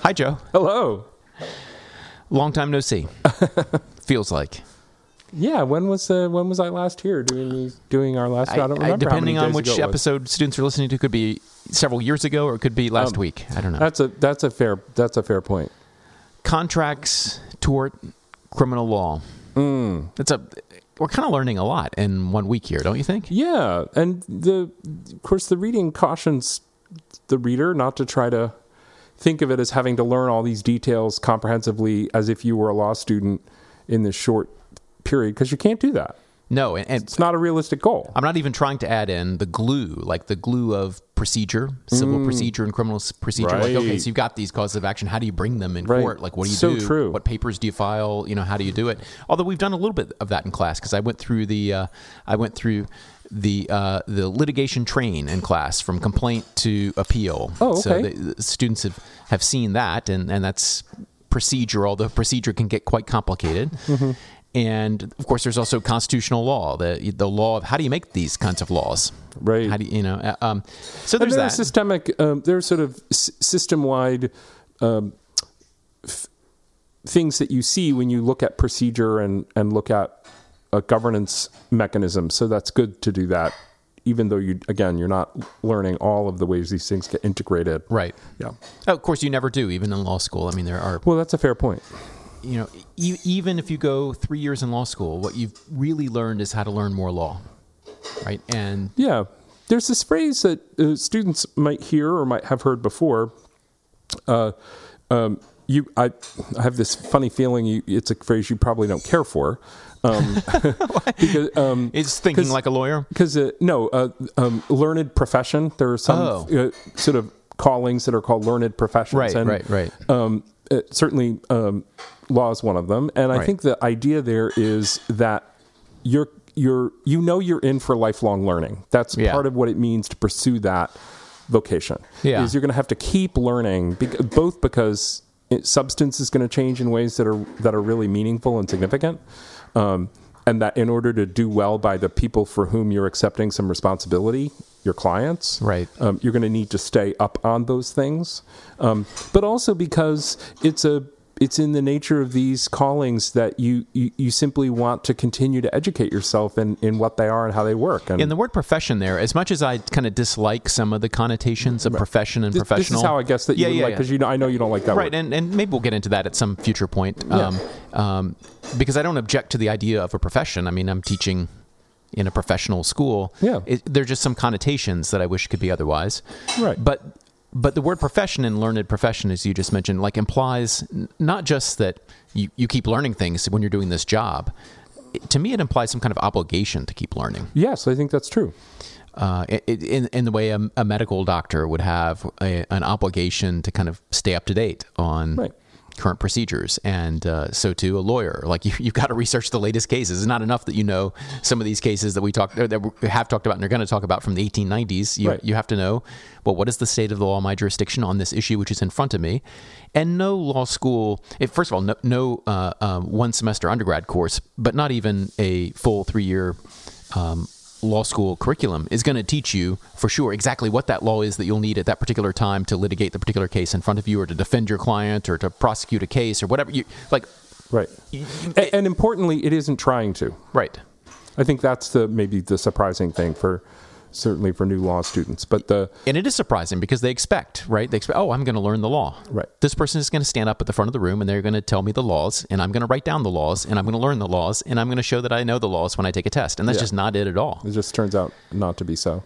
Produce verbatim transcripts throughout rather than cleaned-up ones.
Hi, Joe. Hello. Long time no see. Feels like. Yeah, when was uh, when was I last here doing these, doing our last? I, I don't remember. I, depending how many on days which episode students are listening to, could be several years ago or it could be last um, week. I don't know. That's a that's a fair that's a fair point. Contracts, tort, criminal law. Mm. That's a. We're kind of learning a lot in one week here, don't you think? Yeah, and the of course the reading cautions the reader not to try to think of it as having to learn all these details comprehensively as if you were a law student in this short period, because you can't do that. No, and, and it's not a realistic goal. I'm not even trying to add in the glue, like the glue of procedure, civil mm. procedure and criminal procedure. Right. Like, okay, so you've got these causes of action. How do you bring them in right. court? Like, what do you so do? True. What papers do you file? You know, how do you do it? Although we've done a little bit of that in class, because I went through the, uh, I went through the uh, the litigation train in class from complaint to appeal. Oh, okay. So the, the students have, have seen that, and, and that's procedure. Although procedure can get quite complicated. Mm-hmm. And of course, there's also constitutional law, the the law of how do you make these kinds of laws, right? How do you, you know? Um, so there's and that systemic. Um, there's sort of s- system-wide um, f- things that you see when you look at procedure and and look at a governance mechanism. So that's good to do that, even though you again you're not learning all of the ways these things get integrated. Right. Yeah. Oh, of course, you never do, even in law school. I mean, there are. Well, that's a fair point. You know, e- even if you go three years in law school, what you've really learned is how to learn more law, right? And yeah, there's this phrase that uh, students might hear or might have heard before. Uh, um, you, I, I have this funny feeling you, it's a phrase you probably don't care for. Um, because, um, it's thinking like a lawyer? Because, uh, no, uh, um, learned profession. There are some oh. uh, sort of callings that are called learned professions. Right, and, right, right. Um, uh, certainly um, law is one of them. And I right. think the idea there is that you're, you're, you know you're in for lifelong learning. That's yeah. part of what it means to pursue that vocation. Yeah. Is you're going to have to keep learning, bec- both because it, substance is going to change in ways that are that are really meaningful and significant, um, and that in order to do well by the people for whom you're accepting some responsibility, your clients, right, um, you're going to need to stay up on those things, um, but also because it's a it's in the nature of these callings that you, you, you simply want to continue to educate yourself in, in what they are and how they work. And, and the word profession there, as much as I kind of dislike some of the connotations of right. profession and this, professional. This is how I guess that you yeah, would yeah, like, yeah. because you know, I know you don't like that right, word. and, and maybe we'll get into that at some future point. Yeah. Um, um, because I don't object to the idea of a profession. I mean, I'm teaching in a professional school. Yeah. It, there are just some connotations that I wish could be otherwise. Right. But But the word profession and learned profession, as you just mentioned, like implies n- not just that you, you keep learning things when you're doing this job. It, to me, it implies some kind of obligation to keep learning. Yes, I think that's true. Uh, it, it, in, in the way a, a medical doctor would have a, an obligation to kind of stay up to date on right. current procedures. And uh, so too a lawyer. Like you, you've got to research the latest cases. It's not enough that you know some of these cases that we talked that we have talked about and are going to talk about from the eighteen nineties. You, right. you have to know, well, what is the state of the law in my jurisdiction on this issue which is in front of me? And no law school, if, first of all, no, no uh, um, one semester undergrad course, but not even a full three-year um, law school curriculum is going to teach you for sure exactly what that law is that you'll need at that particular time to litigate the particular case in front of you, or to defend your client, or to prosecute a case, or whatever you like. Right. You, and, and importantly, it isn't trying to. Right. I think that's the maybe the surprising thing for certainly for new law students. But the and it is surprising because they expect, right? They expect, oh, I'm going to learn the law. Right. This person is going to stand up at the front of the room and they're going to tell me the laws, and I'm going to write down the laws, and I'm going to learn the laws, and I'm going to show that I know the laws when I take a test. And that's yeah. just not it at all. It just turns out not to be so.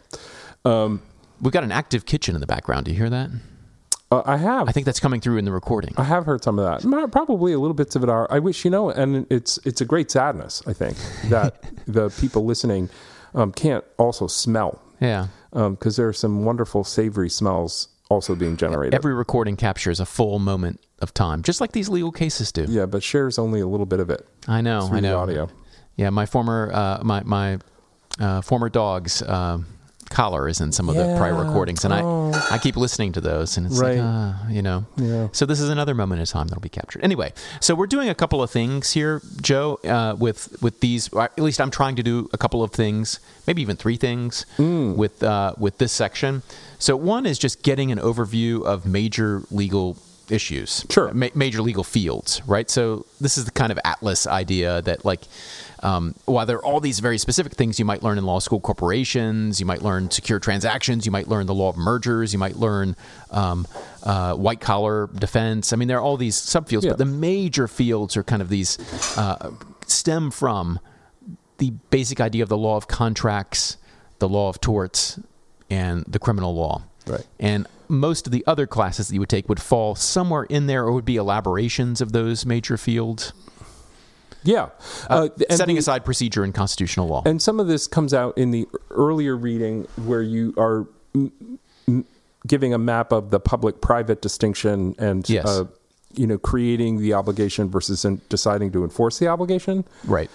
Um, We've got an active kitchen in the background. Do you hear that? Uh, I have. I think that's coming through in the recording. I have heard some of that. Probably a little bits of it are. I wish, you know, and it's it's a great sadness, I think, that the people listening um, can't also smell. Yeah. Because um, there are some wonderful savory smells also being generated. Every recording captures a full moment of time, just like these legal cases do. Yeah, but shares only a little bit of it. I know, through I know. The audio. Yeah, my former uh, my my uh, former dog's uh, collar is in some of yeah. the prior recordings, and oh. I I keep listening to those, and it's right. like, uh, you know. Yeah. So this is another moment in time that'll be captured. Anyway, so we're doing a couple of things here, Joe, uh, with with these. Or at least I'm trying to do a couple of things, maybe even three things mm. with uh, with this section. So one is just getting an overview of major legal issues, Sure. ma- major legal fields, right? So this is the kind of atlas idea that, like, um, while there are all these very specific things you might learn in law school, corporations, you might learn secure transactions, you might learn the law of mergers, you might learn um, uh, white collar defense. I mean, there are all these subfields, Yeah. but the major fields are kind of these uh, stem from the basic idea of the law of contracts, the law of torts, and the criminal law. Right. And most of the other classes that you would take would fall somewhere in there, or would be elaborations of those major fields. Yeah. Uh, Uh, and setting the- aside procedure and constitutional law. And some of this comes out in the earlier reading where you are m- m- giving a map of the public-private distinction and, Yes. uh, you know, creating the obligation versus in deciding to enforce the obligation. Right.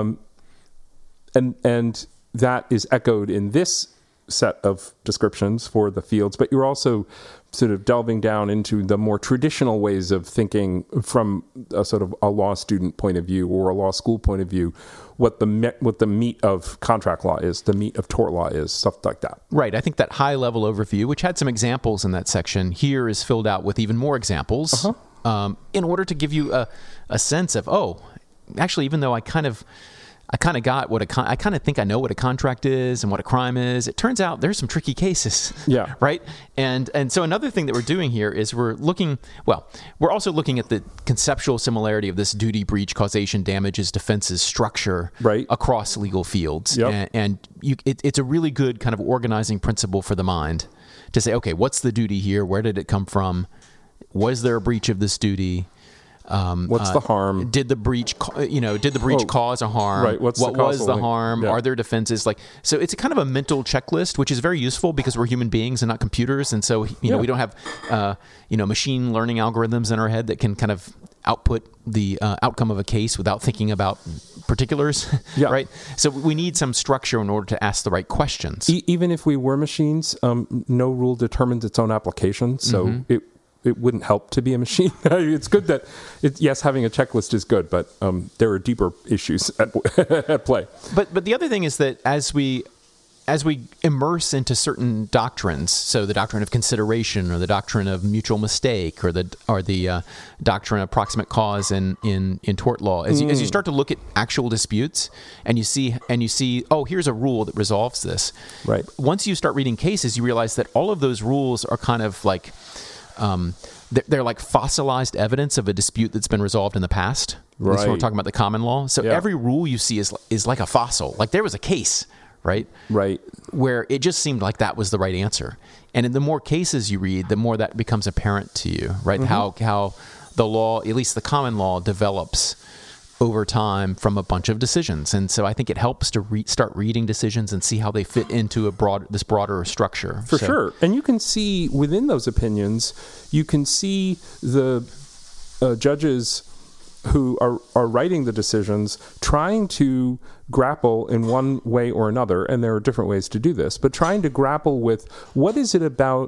And and that is echoed in this set of descriptions for the fields, but you're also sort of delving down into the more traditional ways of thinking from a sort of a law student point of view or a law school point of view, what the me- what the meat of contract law is, the meat of tort law is, stuff like that. Right. I think that high-level overview, which had some examples in that section, here is filled out with even more examples Uh-huh. um, in order to give you a, a sense of, oh, actually, even though I kind of... I kind of got what a con- I kind of think I know what a contract is and what a crime is. It turns out there's some tricky cases. Yeah. Right. And and so another thing that we're doing here is we're looking. Well, we're also looking at the conceptual similarity of this duty, breach, causation, damages, defenses structure Right. across legal fields. Yep. And, and you, it, it's a really good kind of organizing principle for the mind to say, okay, what's the duty here? Where did it come from? Was there a breach of this duty? Um, What's uh, the harm? Did the breach, ca- you know, did the breach Oh, cause a harm? right. What's the what was causal the link? harm? Yeah. Are there defenses? Like, so it's a kind of a mental checklist, which is very useful because we're human beings and not computers. And so, you know, Yeah. we don't have, uh, you know, machine learning algorithms in our head that can kind of output the uh, outcome of a case without thinking about particulars. Yeah. Right. So we need some structure in order to ask the right questions. E- even if we were machines, um, no rule determines its own application. So Mm-hmm. it it wouldn't help to be a machine. It's good that, it, yes, having a checklist is good, but um, there are deeper issues at, at play. But but the other thing is that as we as we immerse into certain doctrines, so the doctrine of consideration, or the doctrine of mutual mistake, or the or the uh, doctrine of proximate cause in in, in tort law, as you, as you start to look at actual disputes, and you see and you see, oh, here's a rule that resolves this. Right. Once you start reading cases, you realize that all of those rules are kind of like um, they're, they're like fossilized evidence of a dispute that's been resolved in the past. At least when we're Right. talking about the common law. So Yeah. every rule you see is is like a fossil. Like there was a case, right? Right. Where it just seemed like that was the right answer. And in the more cases you read, the more that becomes apparent to you, right? Mm-hmm. How how the law, at least the common law, develops over time from a bunch of decisions. And so I think it helps to re- start reading decisions and see how they fit into a broad this broader structure. For So- sure. And you can see within those opinions, you can see the uh, judges who are, are writing the decisions trying to grapple in one way or another, and there are different ways to do this, but trying to grapple with what is it about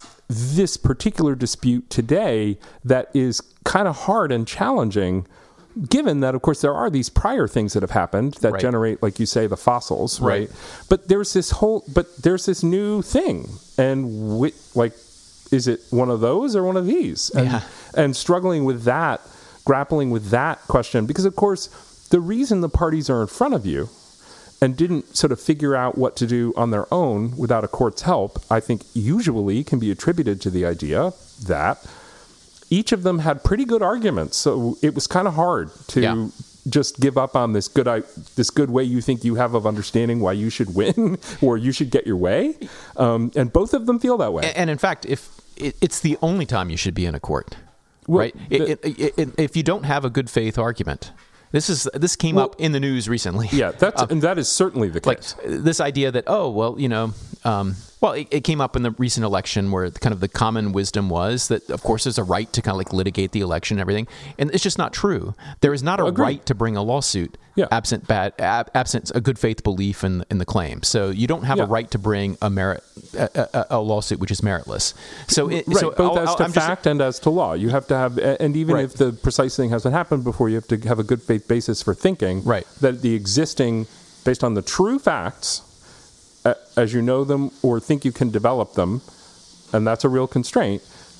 this particular dispute today that is kind of hard and challenging, given that, of course, there are these prior things that have happened that Right. generate, like you say, the fossils, right? Right. But there's this whole, but there's this new thing, and wi- like, is it one of those or one of these? And, Yeah. and struggling with that, grappling with that question, because of course, the reason the parties are in front of you and didn't sort of figure out what to do on their own without a court's help, I think usually can be attributed to the idea that each of them had pretty good arguments. So it was kind of hard to Yeah. just give up on this good I, this good way you think you have of understanding why you should win or you should get your way. Um, and both of them feel that way. And, and in fact, if it, it's the only time you should be in a court, Well, right? It, it, it, it, if you don't have a good faith argument, this is this came Well, up in the news recently. Yeah, that's and that is certainly the like case. this idea that, oh, well, you know, um, well, it, it came up in the recent election where kind of the common wisdom was that, of course, there's a right to kind of like litigate the election and everything. And it's just not true. There is not a Agreed. right to bring a lawsuit Yeah. absent bad, ab, absent a good faith belief in, in the claim. So you don't have Yeah. a right to bring a merit a, a, a lawsuit which is meritless. So, it, Right, so both I'll- as I'll- to I'm just- fact and as to law. You have to have, and even Right. if the precise thing hasn't happened before, you have to have a good faith basis for thinking Right. that the existing, based on the true facts, uh, as you know them or think you can develop them, and that's a real constraint,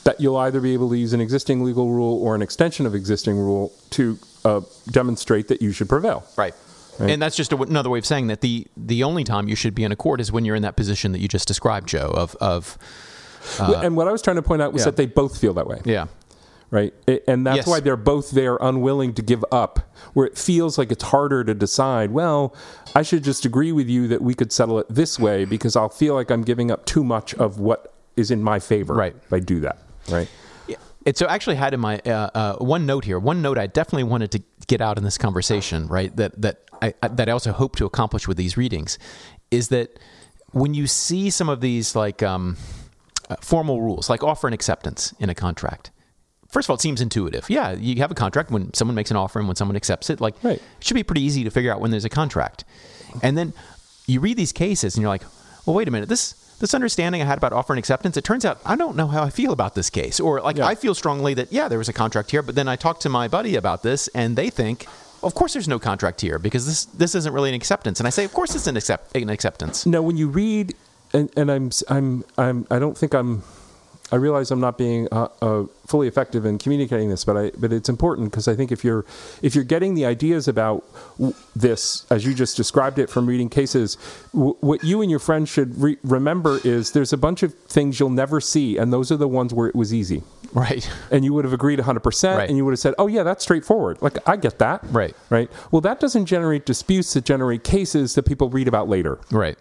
that you'll either be able to use an existing legal rule or an extension of existing rule to uh, demonstrate that you should prevail. Right. Right. And that's just a, another way of saying that the the only time you should be in a court is when you're in that position that you just described, Joe, of... of uh, and what I was trying to point out was yeah. that they both feel that way. Yeah. Right? And that's yes. why they're both there unwilling to give up, where it feels like it's harder to decide, well, I should just agree with you that we could settle it this way because I'll feel like I'm giving up too much of what is in my favor right. if I do that. Right? Yeah. It so actually had in my uh, uh, one note here, one note I definitely wanted to get out in this conversation, right, that, that, I, that I also hope to accomplish with these readings, is that when you see some of these like um, uh, formal rules, like offer and acceptance in a contract, first of all, it seems intuitive. Yeah, you have a contract when someone makes an offer and when someone accepts it. Like, right. It should be pretty easy to figure out when there's a contract. And then you read these cases and you're like, well, wait a minute, this this understanding I had about offer and acceptance, it turns out I don't know how I feel about this case. Or like, yeah. I feel strongly that, yeah, there was a contract here, but then I talked to my buddy about this and they think, of course there's no contract here because this this isn't really an acceptance. And I say, of course it's an, accept, an acceptance. No, when you read, and, and I'm, I'm, I'm, I don't think I'm, I realize I'm not being uh, uh, fully effective in communicating this, but I, but it's important because I think if you're if you're getting the ideas about w- this as you just described it from reading cases, w- what you and your friends should re- remember is there's a bunch of things you'll never see, and those are the ones where it was easy, right? And you would have agreed one hundred percent, right. And you would have said, "Oh yeah, that's straightforward. Like I get that." Right. Right. Well, that doesn't generate disputes. That generate cases that people read about later. Right.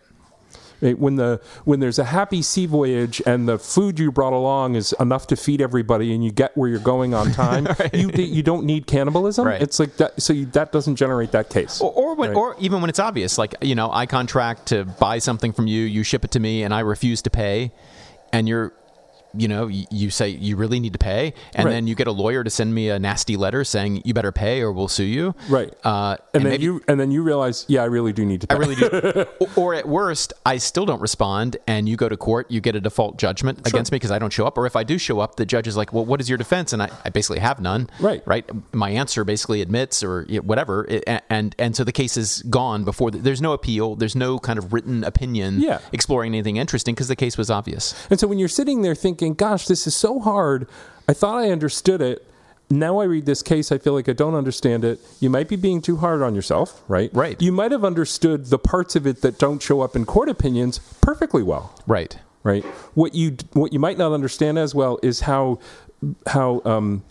When the when there's a happy sea voyage and the food you brought along is enough to feed everybody and you get where you're going on time, right. you you don't need cannibalism. Right. It's like that, so you, that doesn't generate that case. Or or, when, right. or even when it's obvious, like you know, I contract to buy something from you, you ship it to me, and I refuse to pay, and you're. You know, you, you say you really need to pay, and right. then you get a lawyer to send me a nasty letter saying you better pay or we'll sue you. Right. Uh, and, and then maybe, you and then you realize, yeah, I really do need to pay. I really do. or, or at worst, I still don't respond, and you go to court, you get a default judgment sure. against me because I don't show up. Or if I do show up, the judge is like, "Well, what is your defense?" And I, I basically have none. Right. Right. My answer basically admits or whatever, and and, and so the case is gone before. The, there's no appeal. There's no kind of written opinion yeah. exploring anything interesting because the case was obvious. And so when you're sitting there thinking, "Gosh, this is so hard. I thought I understood it. Now I read this case, I feel like I don't understand it." You might be being too hard on yourself, right? Right. You might have understood the parts of it that don't show up in court opinions perfectly well. Right. Right. What you what you might not understand as well is how how um,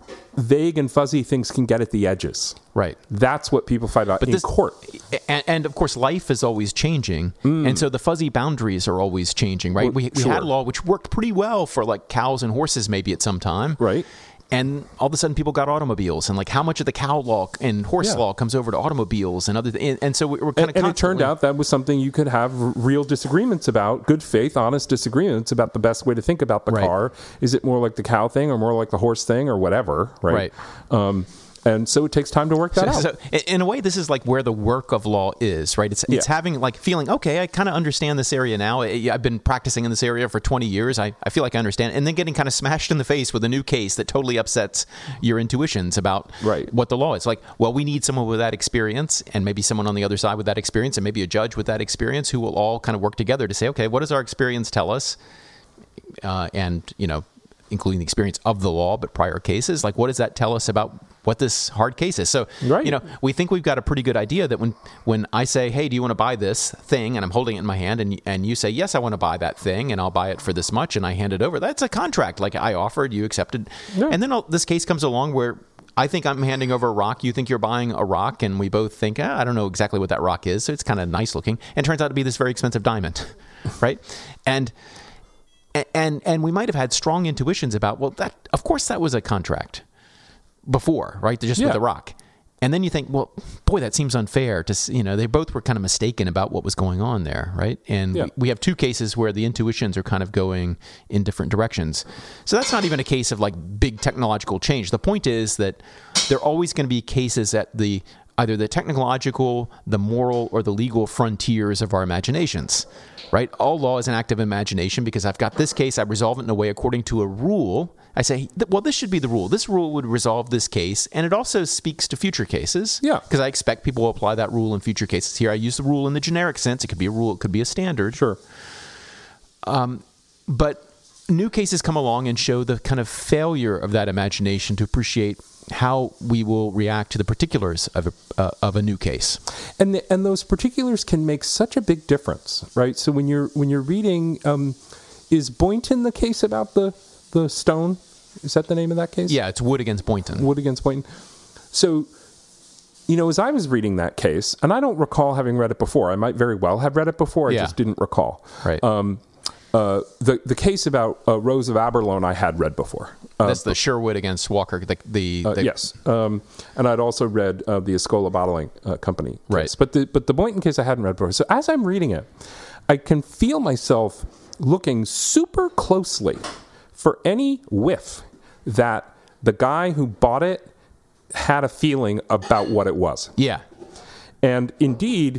vague and fuzzy things can get at the edges. Right. That's what people fight about but in this, court. And, and of course, life is always changing. Mm. And so the fuzzy boundaries are always changing, right? Well, we we sure. had a law which worked pretty well for like cows and horses maybe at some time. Right. And all of a sudden people got automobiles and like how much of the cow law and horse yeah. law comes over to automobiles and other th- and so we're kind of and, and it turned out that was something you could have r- real disagreements about, good faith, honest disagreements about the best way to think about the right. car. Is it more like the cow thing or more like the horse thing or whatever, right? Right. Um, And so it takes time to work that so, out. So in a way, this is like where the work of law is, right? It's it's yeah. having like feeling, okay, I kind of understand this area now. I've been practicing in this area for twenty years. I, I feel like I understand. And then getting kind of smashed in the face with a new case that totally upsets your intuitions about right. what the law is. Like, well, we need someone with that experience and maybe someone on the other side with that experience and maybe a judge with that experience who will all kind of work together to say, okay, what does our experience tell us? Uh, and, you know, including the experience of the law, but prior cases, like what does that tell us about what this hard case is? So, right. you know, we think we've got a pretty good idea that when, when I say, hey, do you want to buy this thing? And I'm holding it in my hand and, and you say, yes, I want to buy that thing and I'll buy it for this much. And I hand it over. That's a contract. Like I offered, you accepted. Yeah. And then I'll, this case comes along where I think I'm handing over a rock. You think you're buying a rock. And we both think, ah, I don't know exactly what that rock is. So it's kind of nice looking. And it turns out to be this very expensive diamond. Right. And, And and we might have had strong intuitions about, well, that of course that was a contract before, right? Just yeah. with the rock. And then you think, well, boy, that seems unfair to, you know, they both were kind of mistaken about what was going on there, right? And yeah. we, we have two cases where the intuitions are kind of going in different directions. So that's not even a case of like big technological change. The point is that there are always going to be cases at the either the technological, the moral, or the legal frontiers of our imaginations, right? All law is an act of imagination because I've got this case, I resolve it in a way according to a rule. I say, well, this should be the rule. This rule would resolve this case, and it also speaks to future cases. Yeah. Because I expect people will apply that rule in future cases. Here, I use the rule in the generic sense. It could be a rule. It could be a standard. Sure. Um, but new cases come along and show the kind of failure of that imagination to appreciate how we will react to the particulars of a, uh, of a new case. And the, and those particulars can make such a big difference, right? So when you're when you're reading, um, is Boynton the case about the the stone? Is that the name of that case? Yeah, it's Wood against Boynton. Wood against Boynton. So, you know, as I was reading that case, and I don't recall having read it before. I might very well have read it before. I Yeah. just didn't recall. Right. Um, uh, the the case about uh, Rose of Aberloan I had read before. Uh, That's the Sherwood against Walker. The, the, Uh, the yes, um, and I'd also read uh, the Escola Bottling uh, Company case. Right. But the but the Boynton case I hadn't read before. So as I'm reading it, I can feel myself looking super closely for any whiff that the guy who bought it had a feeling about what it was. Yeah. And indeed,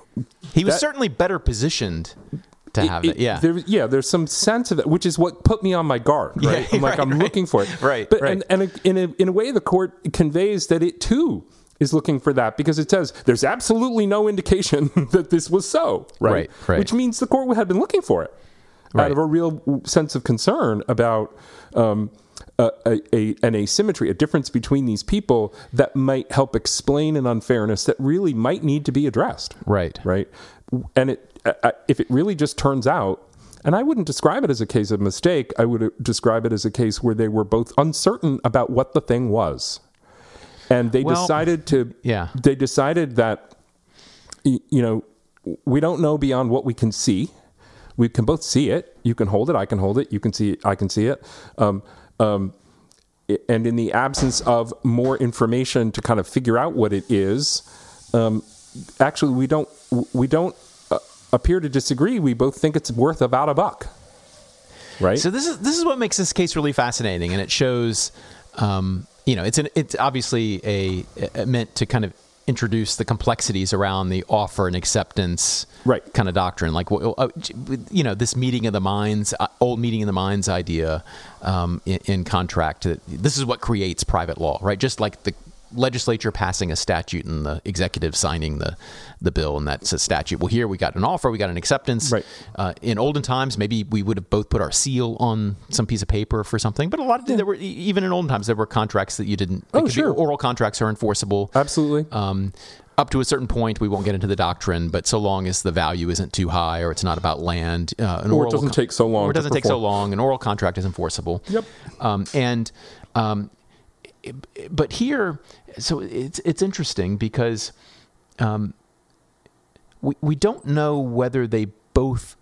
He was That- certainly better positioned to have it. it- Yeah. there, yeah. There's some sense of it, which is what put me on my guard. Right, Yeah, I'm like right, I'm right. looking for it. Right, But right. and, and in a in a way, the court conveys that it too is looking for that because it says there's absolutely no indication that this was so. Right, Right, right. Which means the court had been looking for it Right. out of a real sense of concern about. Um, a, a, a, an asymmetry, a difference between these people that might help explain an unfairness that really might need to be addressed. Right. Right. And it, uh, if it really just turns out, and I wouldn't describe it as a case of mistake, I would describe it as a case where they were both uncertain about what the thing was. And they Well, decided to, yeah. they decided that, y- you know, we don't know beyond what we can see. We can both see it. You can hold it. I can hold it. You can see it. I can see it. Um, um, i- and in the absence of more information to kind of figure out what it is, um, actually, we don't we don't uh, appear to disagree. We both think it's worth about a buck, right? So this is this is what makes this case really fascinating, and it shows, um, you know, it's an, it's obviously a, a meant to kind of introduce the complexities around the offer and acceptance Right. kind of doctrine, like uh, you know, this meeting of the minds, uh, old meeting of the minds idea um, in, in contract. This is what creates private law, right? Just like the legislature passing a statute and the executive signing the the bill, and that's a statute. Well, here we got an offer, we got an acceptance. Right. Uh, in olden times, maybe we would have both put our seal on some piece of paper for something. But a lot of there were even in olden times there were contracts that you didn't. Oh, could be- sure. oral contracts are enforceable. Absolutely. Um, up to a certain point, we won't get into the doctrine, but so long as the value isn't too high or it's not about land, uh, an Or it oral doesn't take so long or it to doesn't take so perform. long, an oral contract is enforceable. Yep. Um, and um, but here, so it's it's interesting because um, we we don't know whether they both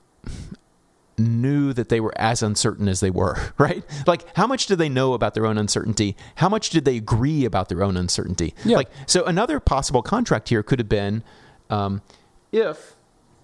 knew that they were as uncertain as they were, right? Like, how much did they know about their own uncertainty? How much did they agree about their own uncertainty? Yeah. Like, so another possible contract here could have been um, if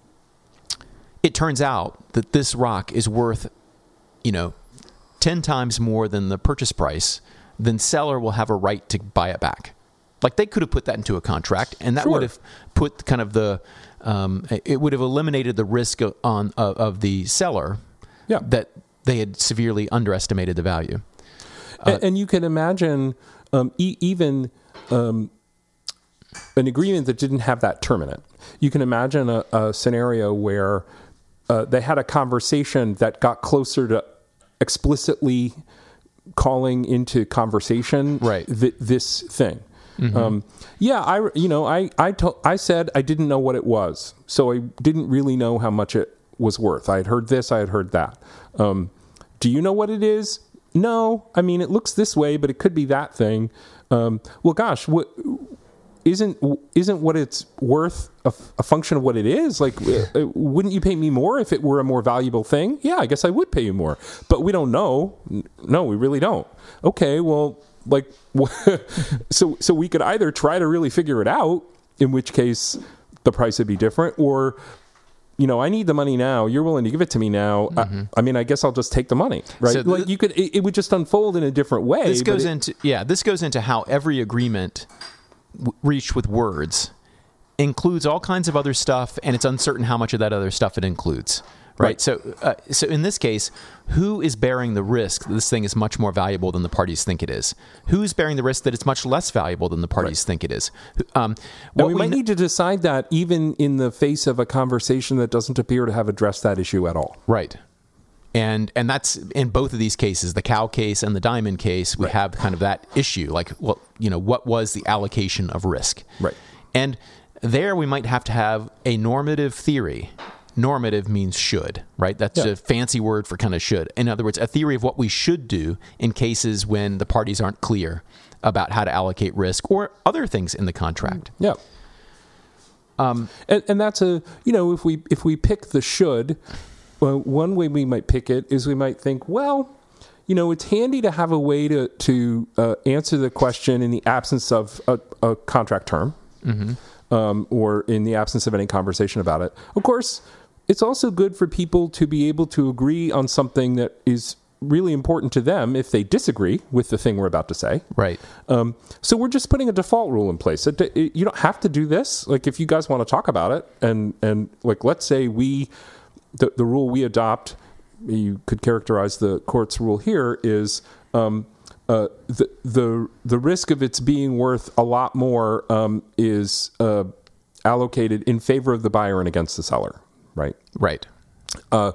it turns out that this rock is worth, you know, ten times more than the purchase price, then seller will have a right to buy it back. Like, they could have put that into a contract, and that Sure. would have put kind of the, um, it would have eliminated the risk of, on of, of the seller Yeah. that they had severely underestimated the value. and, and you can imagine um, e- even um, an agreement that didn't have that term in it. You can imagine a, a scenario where uh, they had a conversation that got closer to explicitly calling into conversation Right. th- this thing. Um, yeah, I you know I I to, I said I didn't know what it was, so I didn't really know how much it was worth. I had heard this, I had heard that. Um, do you know what it is? No, I mean it looks this way, but it could be that thing. Um, well, gosh, what isn't isn't what it's worth a, a function of what it is? Like, uh, wouldn't you pay me more if it were a more valuable thing? Yeah, I guess I would pay you more, but we don't know. No, we really don't. Okay, well. Like, so so we could either try to really figure it out, in which case the price would be different, or, you know, I need the money now. You're willing to give it to me now. Mm-hmm. I, I mean, I guess I'll just take the money, right? So like th- you could, it, it would just unfold in a different way. This but goes it- into yeah. This goes into how every agreement w- reached with words includes all kinds of other stuff, and it's uncertain how much of that other stuff it includes. Right. Right. So, uh, so in this case, who is bearing the risk that this thing is much more valuable than the parties think it is? Who's bearing the risk that it's much less valuable than the parties Right. think it is? Um, And what we, we might kn- need to decide that even in the face of a conversation that doesn't appear to have addressed that issue at all. right. And and that's in both of these cases, the Cow case and the Diamond case, we Right. have kind of that issue, like, well, you know, what was the allocation of risk? Right. And there we might have to have a normative theory. Normative means should, right? That's Yeah. a fancy word for kind of should. In other words, a theory of what we should do in cases when the parties aren't clear about how to allocate risk or other things in the contract. Yeah. Um, and, and that's a, you know, if we if we pick the should, well, one way we might pick it is we might think, well, you know, it's handy to have a way to, to uh, answer the question in the absence of a, a contract term mm-hmm. um, or in the absence of any conversation about it. Of course, it's also good for people to be able to agree on something that is really important to them if they disagree with the thing we're about to say. Right. Um, so we're just putting a default rule in place. It, it, you don't have to do this. Like, if you guys want to talk about it, and and like, let's say we, the the rule we adopt, you could characterize the court's rule here is um, uh, the the the risk of its being worth a lot more um, is uh, allocated in favor of the buyer and against the seller. Right. Right. Uh,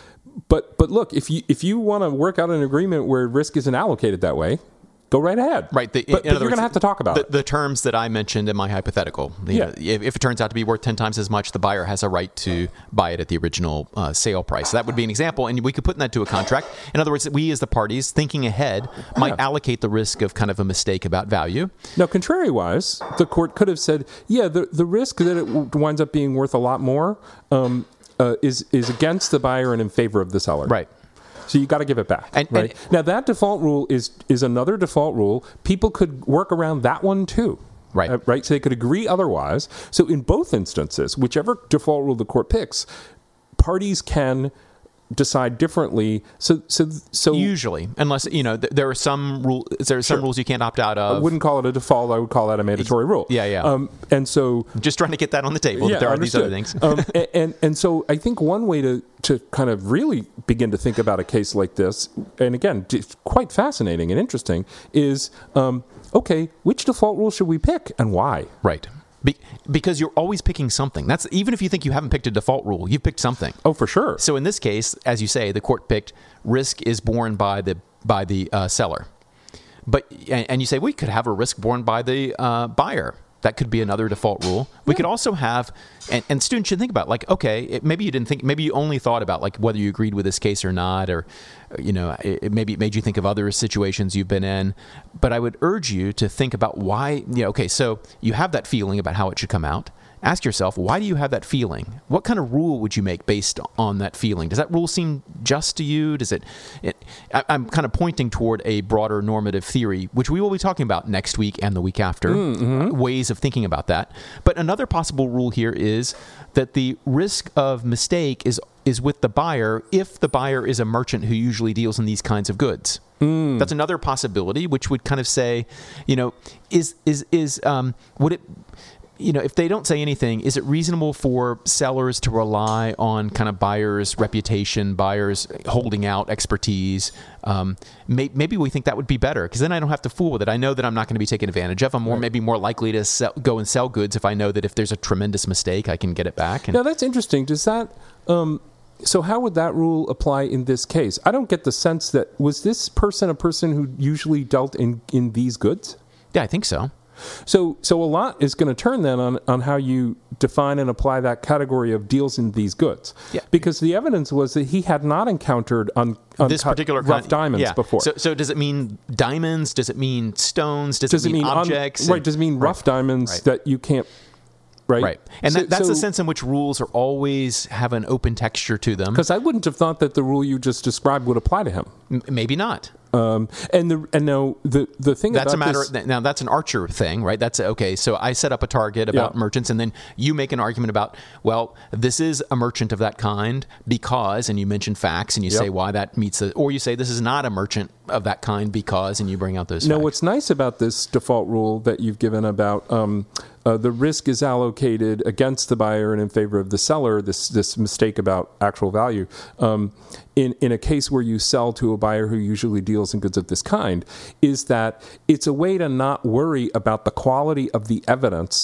But but look, if you if you want to work out an agreement where risk isn't allocated that way, go right ahead. Right. The, but but you're going to have to talk about the, it. The terms that I mentioned in my hypothetical. The, Yeah. If, if it turns out to be worth ten times as much, the buyer has a right to buy it at the original uh, sale price. So that would be an example, and we could put that to a contract. In other words, we as the parties, thinking ahead, might Yeah. allocate the risk of kind of a mistake about value. Now, contrary-wise, the court could have said, yeah, the the risk that it w- winds up being worth a lot more um, uh, is is against the buyer and in favor of the seller. Right. So you got to give it back, And- right? and- now, that default rule is is another default rule. People could work around that one too, Right. Uh, right. So they could agree otherwise. So in both instances, whichever default rule the court picks, parties can decide differently. So so so Usually, unless, you know, th- there are some rule, there are some Sure. rules you can't opt out of. I wouldn't call it a default. I would call that a mandatory rule. Yeah, yeah. Um, and so Just trying to get that on the table. that there are these other things. um, and, and and so I think one way to to kind of really begin to think about a case like this, and again, it's quite fascinating and interesting, is um, okay, which default rule should we pick and why? Right. Be- because you're always picking something. That's even if you think you haven't picked a default rule, you've picked something. Oh, for sure. So in this case, as you say, the court picked risk is borne by the by the uh, seller, but and, and you say we could have a risk borne by the uh, buyer. That could be another default rule. We Yeah. could also have, and, and students should think about, like, okay, it, maybe you didn't think, maybe you only thought about like whether you agreed with this case or not, or, you know, it, it maybe it made you think of other situations you've been in. But I would urge you to think about why, you know, okay, so you have that feeling about how it should come out. Ask yourself, why do you have that feeling? What kind of rule would you make based on that feeling? Does that rule seem just to you? Does it, it I, I'm kind of pointing toward a broader normative theory, which we will be talking about next week and the week after, mm-hmm. ways of thinking about that. But another possible rule here is that the risk of mistake is is with the buyer if the buyer is a merchant who usually deals in these kinds of goods. Mm. That's another possibility, which would kind of say, you know, is is is um, would it you know, if they don't say anything, is it reasonable for sellers to rely on kind of buyers' reputation, buyers holding out expertise? Um, may, maybe we think that would be better, because then I don't have to fool with it. I know that I'm not going to be taken advantage of. I'm more, right. maybe more likely to sell, go and sell goods if I know that if there's a tremendous mistake, I can get it back. And now, that's interesting. Does that... Um So how would that rule apply in this case? I don't get the sense that, was this person a person who usually dealt in, in these goods? Yeah, I think so. So so a lot is going to turn then on, on how you define and apply that category of deals in these goods. Yeah. Because the evidence was that he had not encountered un, uncut this particular rough kind, diamonds yeah. before. So, so does it mean diamonds? Does it mean stones? Does, does it mean, mean objects? Un, right. Does it mean rough right. diamonds right. that you can't... Right. Right. And so, that, that's so, the sense in which rules are always have an open texture to them. Because I wouldn't have thought that the rule you just described would apply to him. M- maybe not. Um, and the and now the the thing that's about a matter. this, Of, now that's an Archer thing, right? That's okay. So I set up a target about yeah. merchants, and then you make an argument about, well, this is a merchant of that kind because, and you mention facts, and you yep. say why that meets the, or you say this is not a merchant of that kind because, and you bring out those. Now, facts. what's nice about this default rule that you've given about um, uh, the risk is allocated against the buyer and in favor of the seller, this this mistake about actual value, um, in, in a case where you sell to a buyer who usually deals in goods of this kind, is that it's a way to not worry about the quality of the evidence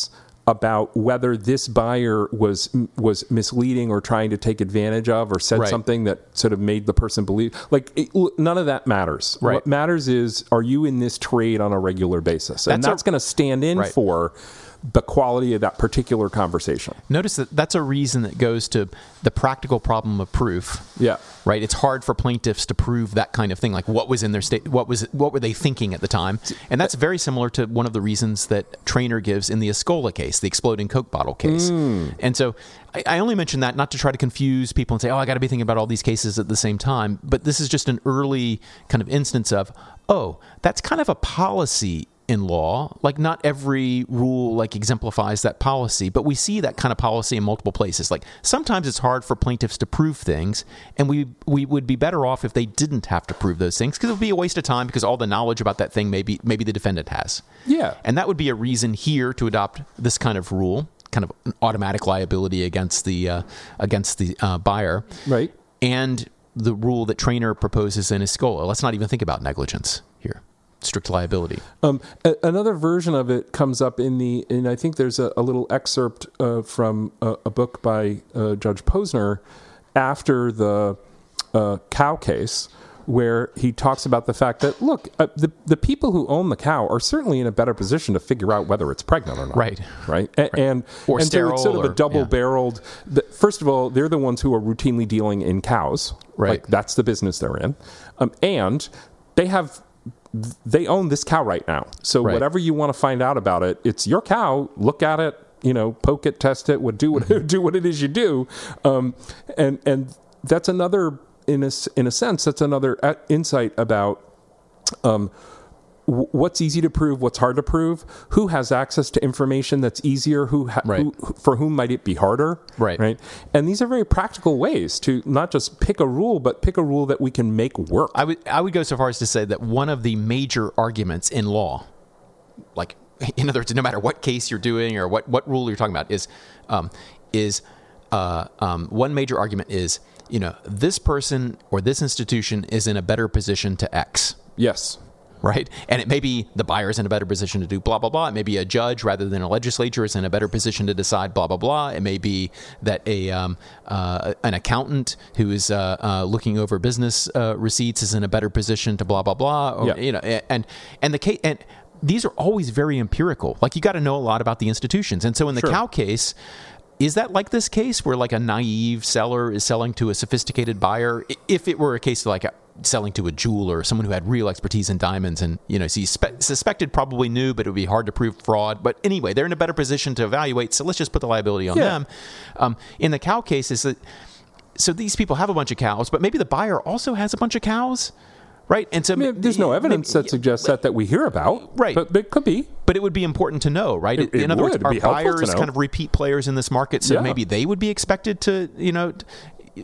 about whether this buyer was was misleading or trying to take advantage of or said Right. something that sort of made the person believe. Like, it, none of that matters. Right. What matters is, are you in this trade on a regular basis? And That's a- that's going to stand in Right. for the quality of that particular conversation. Notice that that's a reason that goes to the practical problem of proof. Yeah. Right. It's hard for plaintiffs to prove that kind of thing. Like what was in their state, what was, what were they thinking at the time? And that's very similar to one of the reasons that Traynor gives in the Escola case, the exploding Coke bottle case. Mm. And so I, I only mention that not to try to confuse people and say, oh, I got to be thinking about all these cases at the same time. But this is just an early kind of instance of, oh, that's kind of a policy in law. Like not every rule like exemplifies that policy, but we see that kind of policy in multiple places. Like sometimes it's hard for plaintiffs to prove things, and we we would be better off if they didn't have to prove those things, because it would be a waste of time, because all the knowledge about that thing maybe maybe the defendant has. Yeah. And that would be a reason here to adopt this kind of rule, kind of an automatic liability against the uh, against the uh, buyer. Right. And the rule that Traynor proposes in Escola. Let's not even think about negligence here. Strict liability. Um, a- another version of it comes up in the, and I think there's a, a little excerpt uh, from a, a book by uh, Judge Posner after the uh, cow case, where he talks about the fact that, look, uh, the the people who own the cow are certainly in a better position to figure out whether it's pregnant or not. Right. Right. A- Right. And, Or and so sterile it's sort of or- a double-barreled. The, first of all, they're the ones who are routinely dealing in cows. Right. Like, that's the business they're in. Um, and they have they own this cow right now. So Right. whatever you want to find out about it, it's your cow. Look at it, you know, poke it, test it, would do what do what it is you do. Um, and and that's another, in a s- in a sense, that's another uh, insight about um, w- what's easy to prove, what's hard to prove, who has access to information that's easier, who, ha- Right. who for whom might it be harder. Right. Right. And these are very practical ways to not just pick a rule, but pick a rule that we can make work. I would I would go so far as to say that one of the major arguments in law, like in other words, no matter what case you're doing or what, what rule you're talking about, is um, is uh, um, one major argument is, you know, this person or this institution is in a better position to X. Yes. Right. And it may be the buyer is in a better position to do blah, blah, blah. It may be a judge rather than a legislature is in a better position to decide blah, blah, blah. It may be that a um, uh, an accountant who is uh, uh, looking over business uh, receipts is in a better position to blah, blah, blah. Or, Yeah. you know, and and the case and these are always very empirical. Like you got to know a lot about the institutions. And so in the Sure. cow case, is that like this case where like a naive seller is selling to a sophisticated buyer? I- If it were a case of like a, selling to a jeweler or someone who had real expertise in diamonds and, you know, so you spe- suspected probably knew, but it would be hard to prove fraud. But anyway, they're in a better position to evaluate. So let's just put the liability on Yeah. them. Um, in the cow case is that, so these people have a bunch of cows, but maybe the buyer also has a bunch of cows, right? And so I mean, there's no evidence that suggests that that we hear about. Right. But it could be. But it would be important to know, right? It- it in other would. words, It'd are be helpful to buyers know. kind of repeat players in this market? So Yeah. maybe they would be expected to, you know, t-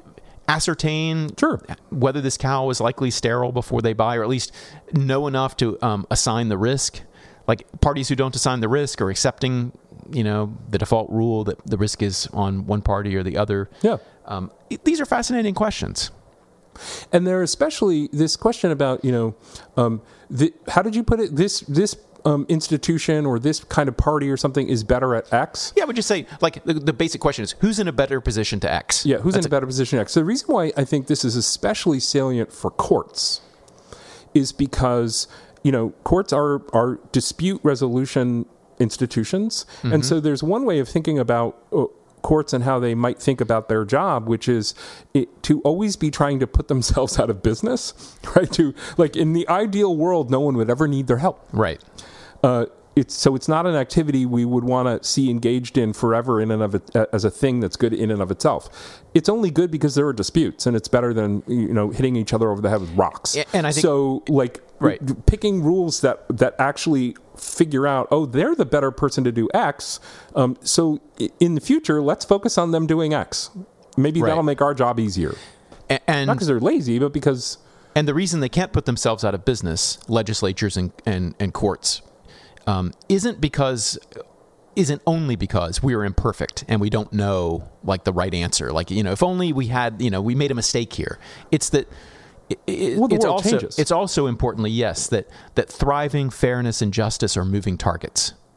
ascertain Sure. whether this cow is likely sterile before they buy, or at least know enough to um, assign the risk. Like parties who don't assign the risk are accepting, you know, the default rule that the risk is on one party or the other. Yeah. Um, it- these are fascinating questions. And there especially this question about, you know, um, the, how did you put it? This this um, institution or this kind of party or something is better at X. Yeah, I would just say, like, the, the basic question is, who's in a better position to X? Yeah, who's That's in a better position X? So the reason why I think this is especially salient for courts is because, you know, courts are are dispute resolution institutions, Mm-hmm. and so there's one way of thinking about uh, courts and how they might think about their job, which is it, to always be trying to put themselves out of business, right? To like in the ideal world, no one would ever need their help. Right. Uh, it's so it's not an activity we would want to see engaged in forever in and of it, uh, as a thing that's good in and of itself. It's only good because there are disputes, and it's better than, you know, hitting each other over the head with rocks. A- and I think- so like Right. picking rules that that actually figure out, oh, they're the better person to do X. Um, so i- in the future, let's focus on them doing X. Maybe Right. that'll make our job easier. A- And Not because they're lazy, but because And the reason they can't put themselves out of business, legislatures and, and, and courts, um, isn't because, isn't only because we are imperfect and we don't know like the right answer. Like, you know, if only we had, you know, we made a mistake here. It's that it, it, Well, the it's world also, changes. it's also importantly, yes, that, that thriving fairness and justice are moving targets.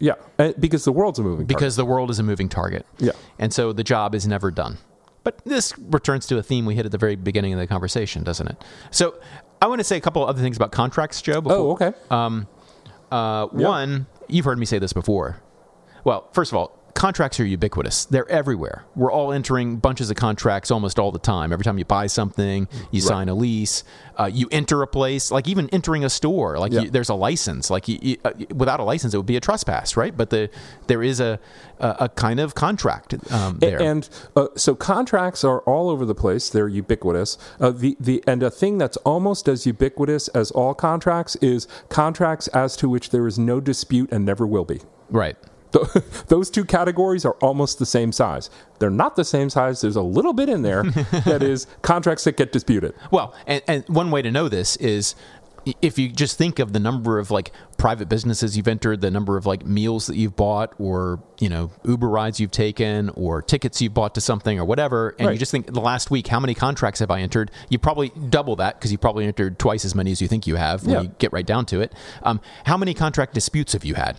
Yeah, uh, because the world's a moving target. Because the world is a moving target. Yeah. And so the job is never done. But this returns to a theme we hit at the very beginning of the conversation, doesn't it? So I want to say a couple of other things about contracts, Joe. Before, Oh, okay. Um, uh, Yeah. One, you've heard me say this before. Well, first of all, contracts are ubiquitous. They're everywhere. We're all entering bunches of contracts almost all the time. Every time you buy something, you Right. sign a lease, uh, you enter a place, like even entering a store, like Yeah. you, there's a license. Like you, you, uh, without a license, it would be a trespass, right? But the there is a a, a kind of contract um, there. And uh, so contracts are all over the place. They're ubiquitous. Uh, the the and a thing that's almost as ubiquitous as all contracts is contracts as to which there is no dispute and never will be. Right. Those two categories are almost the same size. They're not the same size. There's a little bit in there that is contracts that get disputed. Well, and, and one way to know this is if you just think of the number of like private businesses you've entered, the number of like meals that you've bought, or, you know, Uber rides you've taken, or tickets you've bought to something or whatever, and Right. you just think the last week, how many contracts have I entered? You probably double that because you probably entered twice as many as you think you have when Yeah. you get right down to it. Um, how many contract disputes have you had?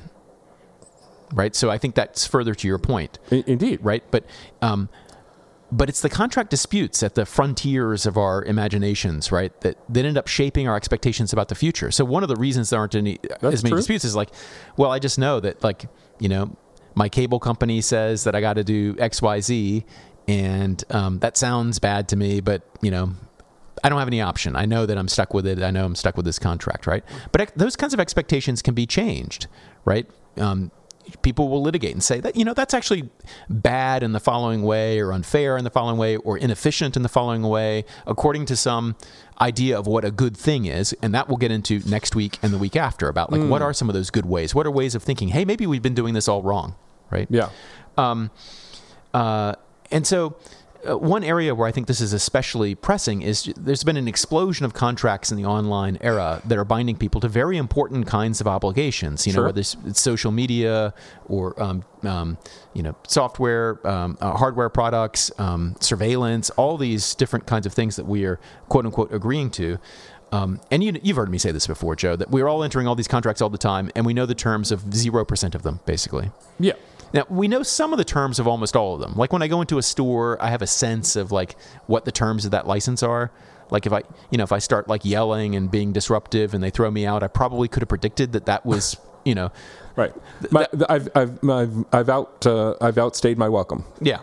Right. So I think that's further to your point. I- Indeed. Right. But, um, but it's the contract disputes at the frontiers of our imaginations, right, that, that end up shaping our expectations about the future. So one of the reasons there aren't any That's as many true. disputes is like, well, I just know that, like, you know, my cable company says that I got to do X, Y, Z, and um, that sounds bad to me, but, you know, I don't have any option. I know that I'm stuck with it. I know I'm stuck with this contract, right? But ex- those kinds of expectations can be changed, right? Um, people will litigate and say that, you know, that's actually bad in the following way, or unfair in the following way, or inefficient in the following way, according to some idea of what a good thing is. And that we'll get into next week and the week after about, like, Mm. what are some of those good ways? What are ways of thinking, hey, maybe we've been doing this all wrong, right? Yeah. Um, uh, and so uh, one area where I think this is especially pressing is there's been an explosion of contracts in the online era that are binding people to very important kinds of obligations, you know, Sure. whether it's it's social media or, um, um, you know, software, um, uh, hardware products, um, surveillance, all these different kinds of things that we are, quote unquote, agreeing to. Um, and you, you've heard me say this before, Joe, that we're all entering all these contracts all the time, and we know the terms of zero percent of them, basically. Yeah. Now, we know some of the terms of almost all of them. Like when I go into a store, I have a sense of like what the terms of that license are. Like if I, you know, if I start like yelling and being disruptive and they throw me out, I probably could have predicted that that was, you know. Right. My, I've, I've, I've, I've out, uh, I've outstayed my welcome. Yeah.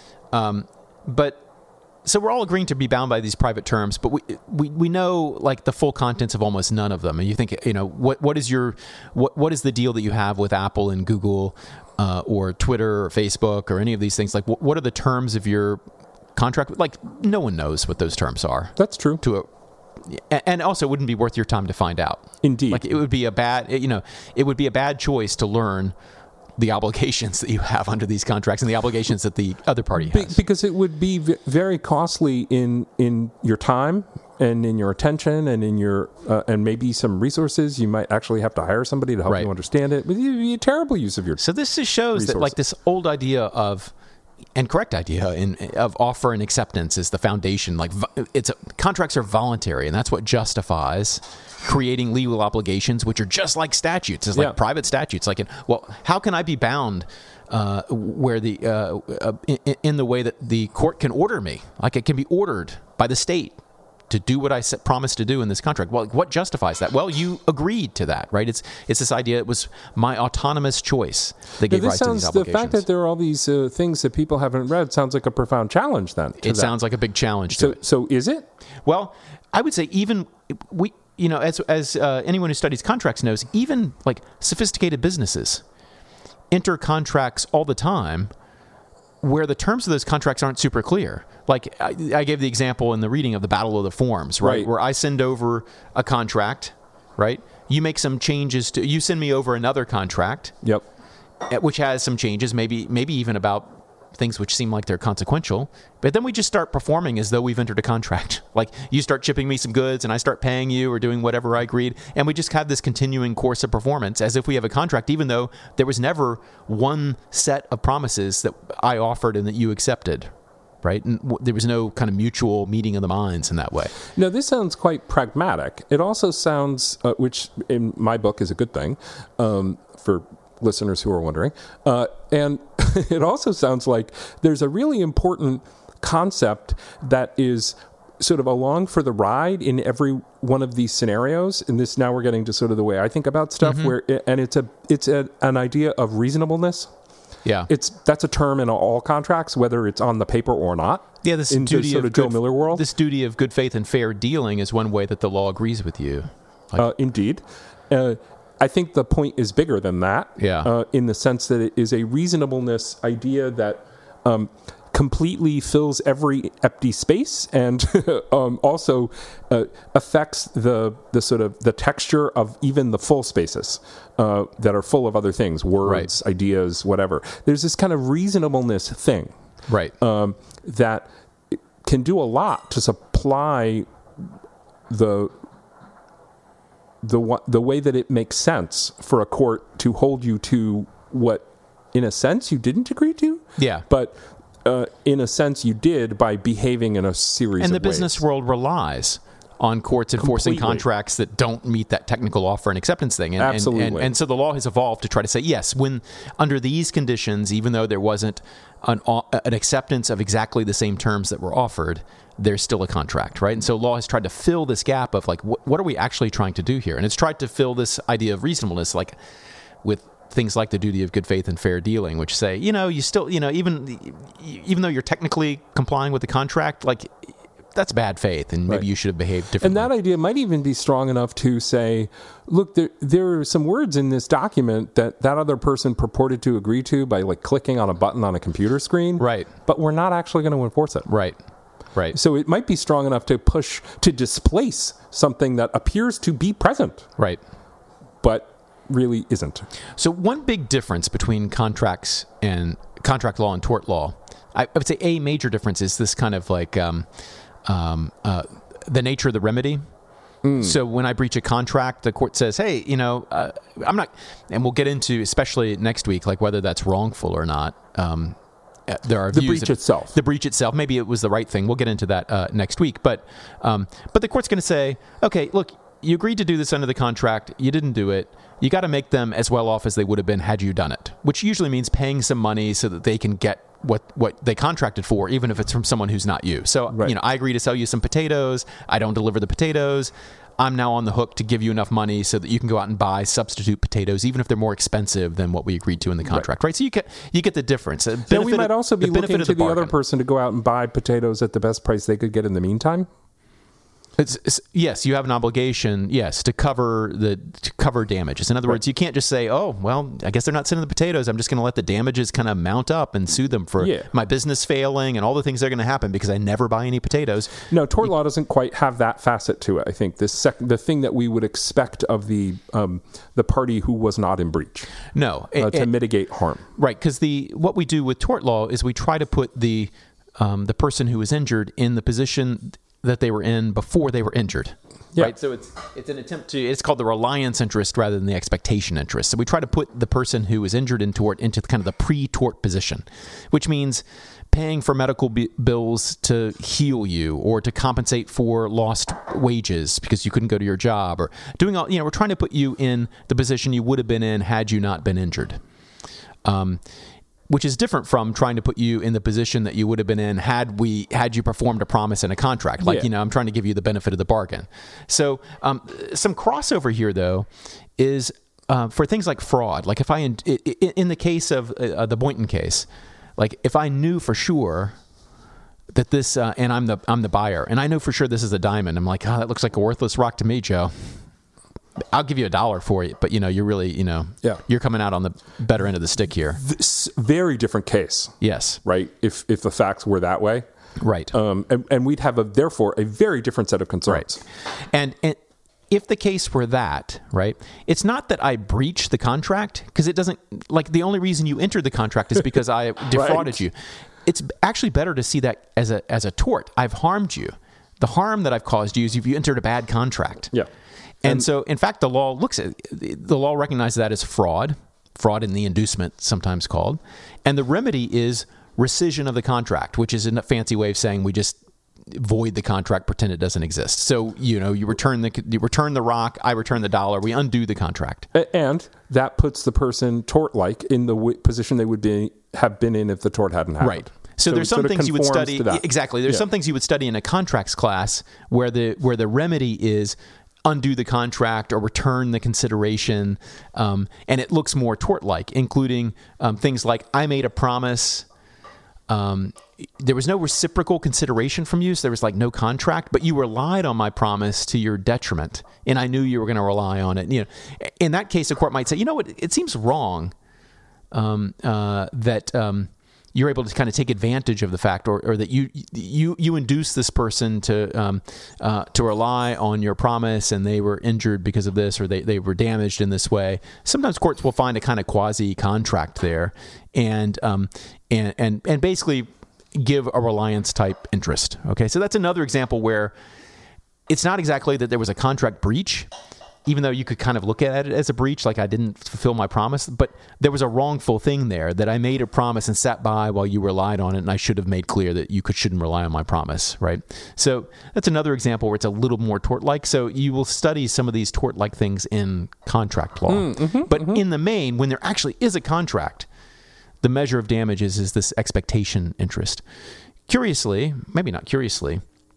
Um, but so we're all agreeing to be bound by these private terms, but we, we, we know like the full contents of almost none of them. And you think, you know, what, what is your, what, what is the deal that you have with Apple and Google, uh, or Twitter or Facebook or any of these things? Like what, what are the terms of your contract? Like no one knows what those terms are. That's true. To a, and also it wouldn't be worth your time to find out. Indeed. Like it would be a bad, you know, it would be a bad choice to learn the obligations that you have under these contracts and the obligations that the other party Be- has. because it would be v- very costly in in your time and in your attention and in your uh, and maybe some resources. You might actually have to hire somebody to help Right. you understand it. It would be a terrible use of your. So this just shows that resources. like this old idea of, and correct idea in, of offer and acceptance is the foundation. Like vo- it's a, contracts are voluntary, and that's what justifies creating legal obligations, which are just like statutes. It's like Yeah. private statutes. Like, in, well, how can I be bound uh, where the uh, uh, in, in the way that the court can order me? Like it can be ordered by the state to do what I s- promised to do in this contract. Well, what justifies that? Well, you agreed to that, right? It's it's this idea. It was my autonomous choice that Now, gave this rise to sounds these the obligations. fact that there are all these uh, things that people haven't read sounds like a profound challenge. Then to It that. sounds like a big challenge to so. it. So is it? Well, I would say even we, you know, as as uh, anyone who studies contracts knows, even like sophisticated businesses enter contracts all the time where the terms of those contracts aren't super clear. Like I, I gave the example in the reading of the Battle of the Forms, right? Right. Where I send over a contract, right? You make some changes to, you send me over another contract, Yep. eh, which has some changes, maybe maybe even about things which seem like they're consequential, but then we just start performing as though we've entered a contract. Like you start shipping me some goods and I start paying you or doing whatever I agreed, and we just have this continuing course of performance as if we have a contract, even though there was never one set of promises that I offered and that you accepted, right? And w- there was no kind of mutual meeting of the minds in that way. Now, this sounds quite pragmatic. It also sounds, uh, which in my book is a good thing, um, for listeners who are wondering. Uh, and it also sounds like there's a really important concept that is sort of along for the ride in every one of these scenarios. And this, now we're getting to sort of the way I think about stuff, mm-hmm. where, it, and it's a, it's a, an idea of reasonableness. Yeah. It's, that's a term in all contracts, whether it's on the paper or not. Yeah. This in duty sort of, of Joe good, Miller world. This duty of good faith and fair dealing is one way that the law agrees with you. Like, uh, indeed. Uh, I think the point is bigger than that. Yeah. Uh, in the sense that it is a reasonableness idea that, um, completely fills every empty space and um, also uh, affects the the sort of the texture of even the full spaces uh, that are full of other things, words, right. ideas, whatever. There's this kind of reasonableness thing, right? Um, that can do a lot to supply the the the way that it makes sense for a court to hold you to what, in a sense, you didn't agree to. Yeah, but. Uh, in a sense, you did by behaving in a series of ways. And the business world relies on courts enforcing Completely. contracts that don't meet that technical offer and acceptance thing. And, Absolutely. And, and, and so the law has evolved to try to say, yes, when under these conditions, even though there wasn't an, an acceptance of exactly the same terms that were offered, there's still a contract, right? And so law has tried to fill this gap of like, wh- what are we actually trying to do here? And it's tried to fill this idea of reasonableness, like with things like the duty of good faith and fair dealing, which say, you know, you still, you know, even even though you're technically complying with the contract, like that's bad faith, and maybe right. you should have behaved differently. And that idea might even be strong enough to say, look, there there are some words in this document that that other person purported to agree to by like clicking on a button on a computer screen, right? But we're not actually going to enforce it, right? Right. So it might be strong enough to push to displace something that appears to be present, right? But really isn't. So one big difference between contracts and contract law and tort law, I, I would say a major difference is this kind of like um, um, uh, the nature of the remedy. Mm. So when I breach a contract, the court says, hey, you know, uh, I'm not, and we'll get into, especially next week, like whether that's wrongful or not. Um, there are the views breach that, itself. The breach itself. Maybe it was the right thing. We'll get into that uh, next week. But um, but the court's going to say, okay, look, you agreed to do this under the contract. You didn't do it. You got to make them as well off as they would have been had you done it, which usually means paying some money so that they can get what, what they contracted for, even if it's from someone who's not you. So, right. you know, I agree to sell you some potatoes. I don't deliver the potatoes. I'm now on the hook to give you enough money so that you can go out and buy substitute potatoes, even if they're more expensive than what we agreed to in the contract, right? right? So you get you get the difference. The then we might also be looking to the, the other person to go out and buy potatoes at the best price they could get in the meantime. It's, it's, yes, you have an obligation, yes, to cover the to cover damages. In other right. words, you can't just say, oh, well, I guess they're not sending the potatoes. I'm just going to let the damages kind of mount up and sue them for yeah. my business failing and all the things that are going to happen because I never buy any potatoes. No, tort law doesn't quite have that facet to it, I think. The, sec- the thing that we would expect of the um, the party who was not in breach. No. Uh, it, to it, mitigate harm. Right, because the what we do with tort law is we try to put the um, the person who was injured in the position that they were in before they were injured. Yeah. Right. So it's it's an attempt to it's called the reliance interest rather than the expectation interest. So we try to put the person who is injured in tort into kind of the pre-tort position, which means paying for medical b- bills to heal you or to compensate for lost wages because you couldn't go to your job, or doing all, you know, we're trying to put you in the position you would have been in had you not been injured. Um, which is different from trying to put you in the position that you would have been in had we had you performed a promise in a contract. Like, yeah. you know, I'm trying to give you the benefit of the bargain. So um, some crossover here, though, is uh, for things like fraud. Like if I, in, in the case of uh, the Boynton case, like if I knew for sure that this, uh, and I'm the I'm the buyer, and I know for sure this is a diamond, I'm like, oh, that looks like a worthless rock to me, Joe. I'll give you a dollar for it, but you know, you're really, you know, yeah. you're coming out on the better end of the stick here. This very different case. Yes. Right. If if the facts were that way. Right. Um, and, and we'd have a, therefore, a very different set of concerns. Right. And, and if the case were that, right, it's not that I breached the contract, because it doesn't, like the only reason you entered the contract is because I defrauded right. you. It's actually better to see that as a as a tort. I've harmed you. The harm that I've caused you is if you entered a bad contract. Yeah. And, and so, in fact, the law looks at the law recognizes that as fraud, fraud in the inducement, sometimes called, and the remedy is rescission of the contract, which is a fancy way of saying we just void the contract, pretend it doesn't exist. So, you know, you return the you return the rock, I return the dollar, we undo the contract. And that puts the person tort-like in the w- position they would be have been in if the tort hadn't happened. Right. So, So there's it some sort of things you would conforms study to that. exactly. There's Yeah. some things you would study in a contracts class where the where the remedy is undo the contract or return the consideration, um, and it looks more tort-like, including um, things like I made a promise. Um, there was no reciprocal consideration from you, so there was like no contract, but you relied on my promise to your detriment, and I knew you were going to rely on it. You know, in that case, the court might say, you know what, it seems wrong um, uh, that um, you're able to kind of take advantage of the fact, or, or that you you you induce this person to um, uh, to rely on your promise, and they were injured because of this, or they, they were damaged in this way. Sometimes courts will find a kind of quasi contract there, and um, and and and basically give a reliance type interest. Okay, so that's another example where it's not exactly that there was a contract breach, even though you could kind of look at it as a breach, like I didn't fulfill my promise, but there was a wrongful thing there that I made a promise and sat by while you relied on it, and I should have made clear that you could, shouldn't rely on my promise, right? So that's another example where it's a little more tort-like. So you will study some of these tort-like things in contract law. Mm, mm-hmm, but mm-hmm. in the main, when there actually is a contract, the measure of damages is this expectation interest. Curiously, maybe not curiously,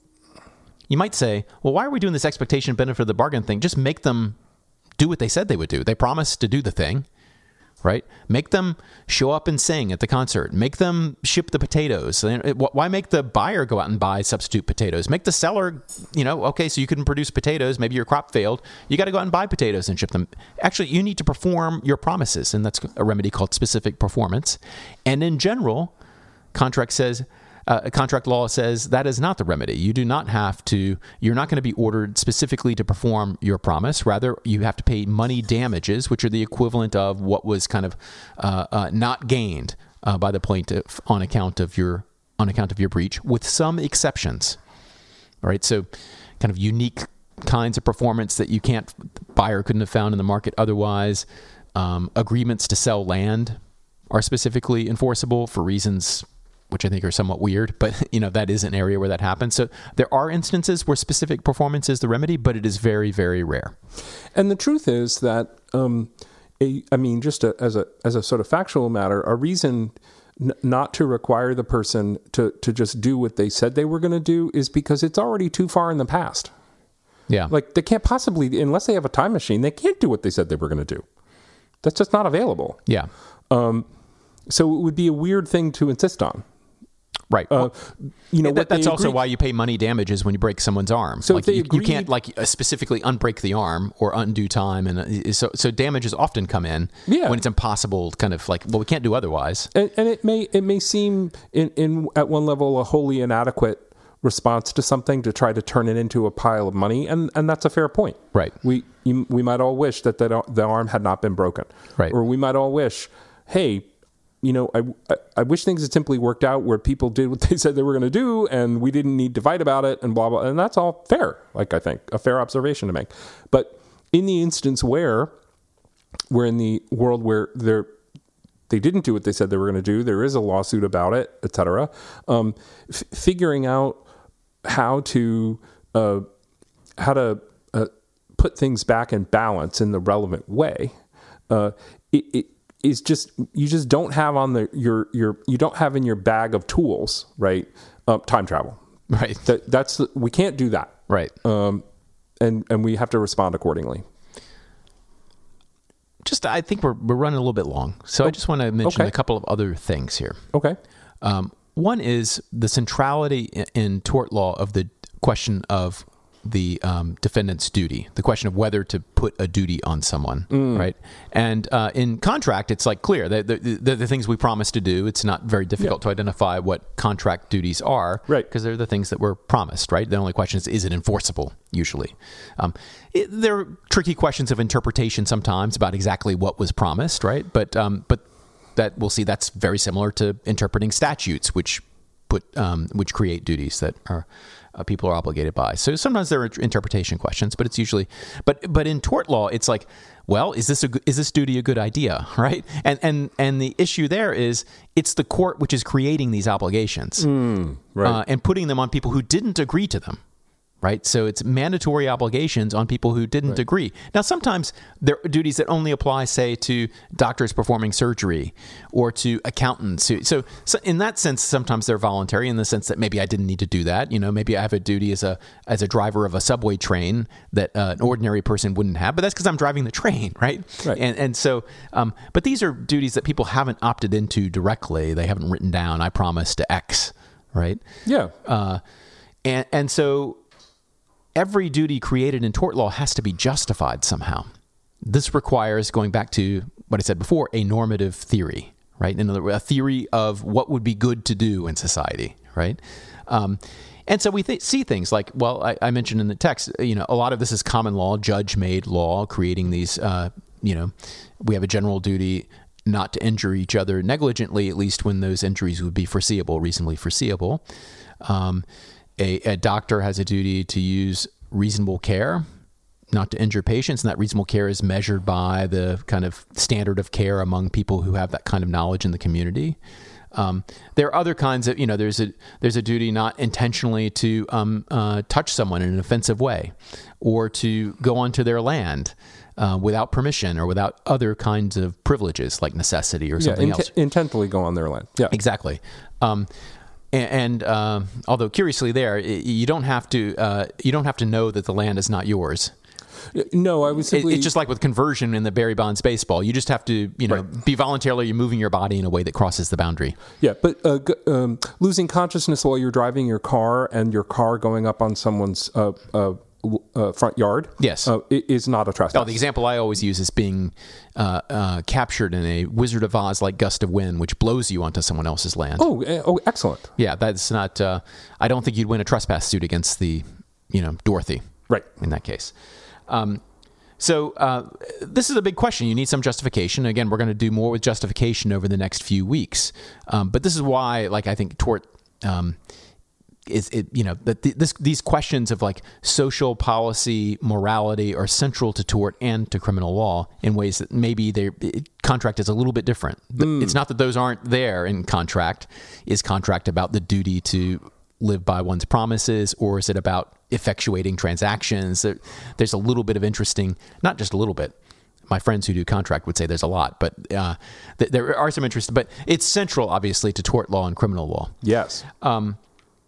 you might say, well, why are we doing this expectation benefit of the bargain thing? Just make them do what they said they would do. They promised to do the thing, right? Make them show up and sing at the concert. Make them ship the potatoes. Why make the buyer go out and buy substitute potatoes? Make the seller, you know, okay, so you couldn't produce potatoes. Maybe your crop failed. You got to go out and buy potatoes and ship them. Actually, you need to perform your promises, and that's a remedy called specific performance. And in general, contract says, Uh, contract law says that is not the remedy. You do not have to, you're not going to be ordered specifically to perform your promise. Rather, you have to pay money damages, which are the equivalent of what was kind of uh, uh, not gained uh, by the plaintiff on account of your on account of your breach, with some exceptions. All right, so kind of unique kinds of performance that you can't, buyer couldn't have found in the market otherwise. Um, agreements to sell land are specifically enforceable for reasons which I think are somewhat weird, but you know, that is an area where that happens. So there are instances where specific performance is the remedy, but it is very, very rare. And the truth is that, um, a, I mean, just a, as a as a sort of factual matter, a reason n- not to require the person to to just do what they said they were going to do is because it's already too far in the past. Yeah, like they can't possibly, unless they have a time machine, they can't do what they said they were going to do. That's just not available. Yeah. Um, so it would be a weird thing to insist on. Right. Uh, you know, that, that's also agreed. why you pay money damages when you break someone's arm. So like they you, agreed, you can't like uh, specifically unbreak the arm or undo time, and uh, so so damages often come in yeah. when it's impossible. Kind of like, well, we can't do otherwise. And, and it may it may seem in, in at one level a wholly inadequate response to something to try to turn it into a pile of money, and and that's a fair point. Right. We you, we might all wish that the, the arm had not been broken. Right. Or we might all wish, hey, you know, I, I, I wish things had simply worked out where people did what they said they were going to do, and we didn't need to fight about it, and blah, blah. And that's all fair, like I think, a fair observation to make. But in the instance where we're in the world where they're, they didn't do what they said they were going to do, there is a lawsuit about it, et cetera, um, f- figuring out how to, uh, how to uh, put things back in balance in the relevant way, uh, it, it is just, you just don't have on the, your, your, you don't have in your bag of tools, right? Uh, time travel. Right. That, that's, we can't do that. Right. Um, and, and we have to respond accordingly. Just, I think we're, we're running a little bit long. So oh, I just want to mention okay. a couple of other things here. Okay. Um, one is the centrality in, in tort law of the question of the um, defendant's duty, the question of whether to put a duty on someone, mm. right? And uh, in contract, it's like clear that the, the, the things we promise to do, it's not very difficult yeah. to identify what contract duties are, right? Because they're the things that were promised, right? The only question is, is it enforceable, usually? Um, it, there are tricky questions of interpretation sometimes about exactly what was promised, right? But um, but that we'll see that's very similar to interpreting statutes, which put um, which create duties that are uh, people are obligated by. So sometimes there are interpretation questions, but it's usually, but but in tort law, it's like, well, is this a is this duty a good idea, right? And and and the issue there is it's the court which is creating these obligations Mm, right. uh, and putting them on people who didn't agree to them. Right. So it's mandatory obligations on people who didn't Right. agree. Now, sometimes there are duties that only apply, say, to doctors performing surgery or to accountants. Who, so, so in that sense, sometimes they're voluntary in the sense that maybe I didn't need to do that. You know, maybe I have a duty as a as a driver of a subway train that uh, an ordinary person wouldn't have. But that's because I'm driving the train. Right. Right. And, and so um, but these are duties that people haven't opted into directly. They haven't written down, I promise to X. Right. Yeah. Uh, and, and so every duty created in tort law has to be justified somehow. This requires, going back to what I said before, a normative theory, right? In other words, a theory of what would be good to do in society, right? Um, and so we th- see things like, well, I, I mentioned in the text, you know, a lot of this is common law, judge-made law, creating these, uh, you know, we have a general duty not to injure each other negligently, at least when those injuries would be foreseeable, reasonably foreseeable. Um, A, a doctor has a duty to use reasonable care, not to injure patients, and that reasonable care is measured by the kind of standard of care among people who have that kind of knowledge in the community. Um, there are other kinds of, you know, there's a there's a duty not intentionally to um, uh, touch someone in an offensive way, or to go onto their land uh, without permission or without other kinds of privileges like necessity or Yeah. something int- else. Intently go on their land. Yeah. Exactly. Um, and and uh, although curiously, there you don't have to uh, you don't have to know that the land is not yours. No, I was It, simply. it's just like with conversion in the Barry Bonds baseball. You just have to you know Right. be voluntarily moving your body in a way that crosses the boundary. Yeah, but uh, g- um, losing consciousness while you're driving your car and your car going up on someone's uh, uh, w- uh, front yard, Yes. uh, i- is not a trespass. Oh, the example I always use is being uh, uh, captured in a Wizard of Oz like gust of wind, which blows you onto someone else's land. Oh, eh, oh, excellent. Yeah, that's not. Uh, I don't think you'd win a trespass suit against the, you know, Dorothy. Right. In that case. Um, so uh, this is a big question. You need some justification. Again, we're going to do more with justification over the next few weeks. Um, but this is why, like, I think tort um, is it. You know, that th- this these questions of like social policy, morality are central to tort and to criminal law in ways that maybe their contract is a little bit different. Mm. It's not that those aren't there in contract. Is contract about the duty to live by one's promises, or is it about effectuating transactions? There, there's a little bit of interesting, not just a little bit. My friends who do contract would say there's a lot, but uh, th- there are some interest. But it's central, obviously, to tort law and criminal law. Yes. Um,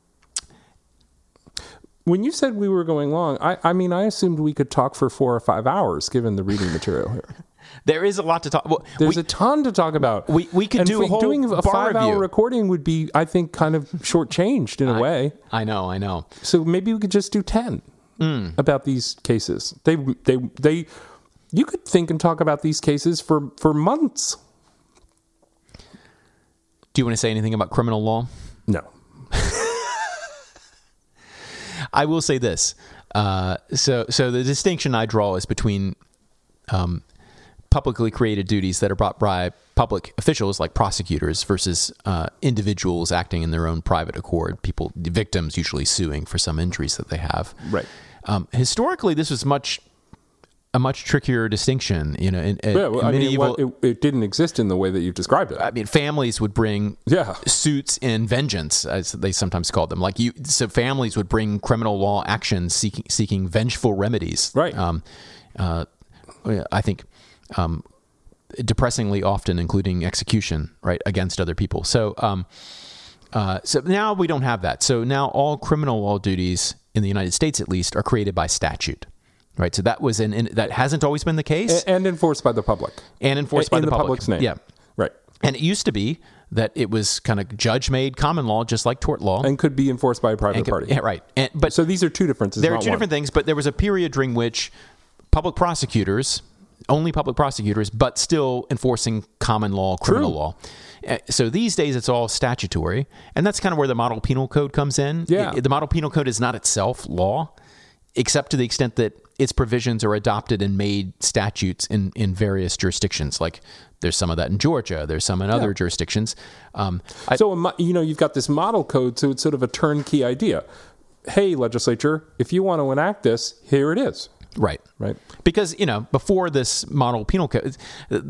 when you said we were going long, I, I mean, I assumed we could talk for four or five hours, given the reading material here. there is a lot to talk. Well, There's we, a ton to talk about. We we could and do a f- whole doing a bar five-hour review. recording would be, I think, kind of shortchanged in a I, way. I know, I know. So maybe we could just do ten Mm. about these cases. They, they, they. You could think and talk about these cases for, for months. Do you want to say anything about criminal law? No. I will say this. Uh, so, so the distinction I draw is between um, publicly created duties that are brought by public officials like prosecutors versus uh, individuals acting in their own private accord. People, the victims usually suing for some injuries that they have. Right. Um, historically, this was much a much trickier distinction. You know, in, in Yeah, well, I mean, medieval. what, it, it didn't exist in the way that you've described it. I mean, families would bring Yeah. suits in vengeance, as they sometimes called them. Like you, so families would bring criminal law actions seeking seeking vengeful remedies. Right. Um, uh, I think um, depressingly often, including execution, right, against other people. So, um, uh, so now we don't have that. So now all criminal law duties in the United States, at least, are created by statute. Right, so that was in, in that hasn't always been the case, and, and enforced by the public, and enforced in, by in the, the public. public's name. Yeah, right, and it used to be that it was kind of judge-made common law, just like tort law, and could be enforced by a private And could- party. Yeah, right. And, but So these are two differences. there are not two one. different things. But there was a period during which public prosecutors, only public prosecutors, but still enforcing common law, criminal True. law. Uh, So these days it's all statutory, and that's kind of where the model penal code comes in. Yeah. It- the model penal code is not itself law, except to the extent that its provisions are adopted and made statutes in, in various jurisdictions. Like there's some of that in Georgia. There's some in other Yeah. jurisdictions. Um, I, So, a mo- you know, you've got this model code, so it's sort of a turnkey idea. hey, legislature, if you want to enact this, here it is. Right. Right. Because, you know, before this model penal code,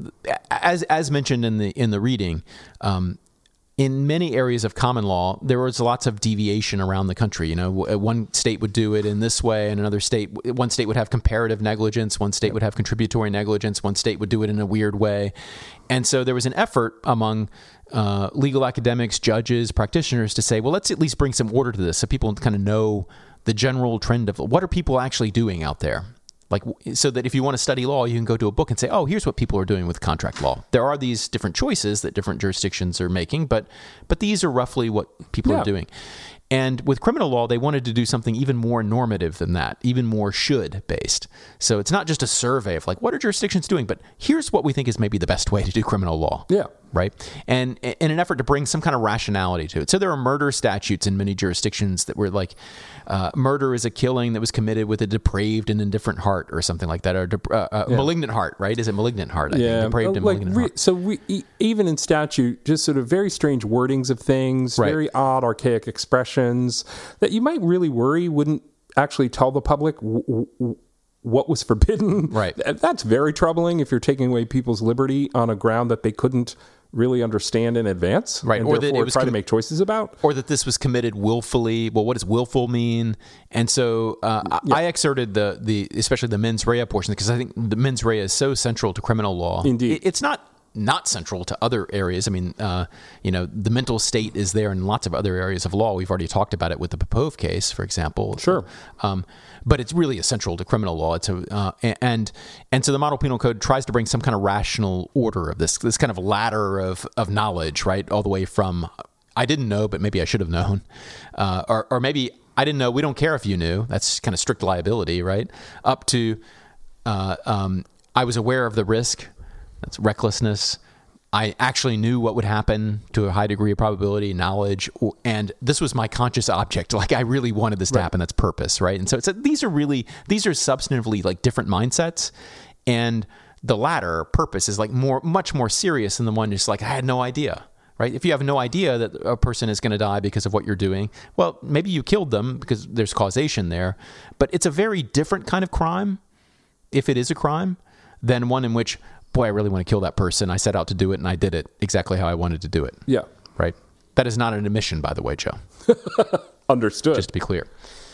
as as mentioned in the in the reading, um, in many areas of common law, there was lots of deviation around the country. You know, one state would do it in this way, and another state, one state would have comparative negligence, one state would have contributory negligence, one state would do it in a weird way. And so there was an effort among uh, legal academics, judges, practitioners to say, well, let's at least bring some order to this so people kind of know the general trend of what are people actually doing out there. Like, so that if you want to study law, you can go to a book and say, oh, here's what people are doing with contract law. There are these different choices that different jurisdictions are making, but but these are roughly what people yeah. are doing. And with criminal law, they wanted to do something even more normative than that, even more should-based. So it's not just a survey of like, what are jurisdictions doing? But here's what we think is maybe the best way to do criminal law. Yeah. Right? And in an effort to bring some kind of rationality to it. So there are murder statutes in many jurisdictions that were like, uh, murder is a killing that was committed with a depraved and indifferent heart or something like that, or de- uh, uh, yeah. malignant heart, right? Is it malignant heart? I yeah. think. Depraved and like, malignant re- heart. So we, e- even in statute, just sort of very strange wordings of things, Right. very odd, archaic expressions that you might really worry wouldn't actually tell the public w- w- what was forbidden. Right. That's very troubling if you're taking away people's liberty on a ground that they couldn't really understand in advance, right? And or therefore that it was try com- to make choices about, or that this was committed willfully. Well, what does willful mean? And so uh, yeah. I exerted the the especially the mens rea portion because I think the mens rea is so central to criminal law. Indeed, it, it's not. Not central to other areas. I mean, uh, you know, the mental state is there in lots of other areas of law. We've already talked about it with the Popov case, for example. Sure. Um, but it's really essential to criminal law. It's a, uh, and and so the model penal code tries to bring some kind of rational order of this this kind of ladder of of knowledge, right, all the way from I didn't know, but maybe I should have known, uh, or or maybe I didn't know. We don't care if you knew. That's kind of strict liability, right? Up to uh, um, I was aware of the risk. That's recklessness. I actually knew what would happen to a high degree of probability, knowledge, and this was my conscious object. Like I really wanted this to right. happen. That's purpose, right? And so it's a, these are really these are substantively like different mindsets, and the latter purpose is like more much more serious than the one just like I had no idea. Right? If you have no idea that a person is going to die because of what you're doing, well, maybe you killed them because there's causation there, but it's a very different kind of crime, if it is a crime, than one in which, boy, I really want to kill that person. I set out to do it, and I did it exactly how I wanted to do it. Yeah. Right? That is not an admission, by the way, Joe. Understood. Just to be clear.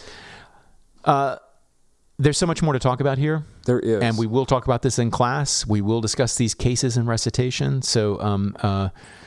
Uh, there's so much more to talk about here. There is. And we will talk about this in class. We will discuss these cases in recitation. So um, uh,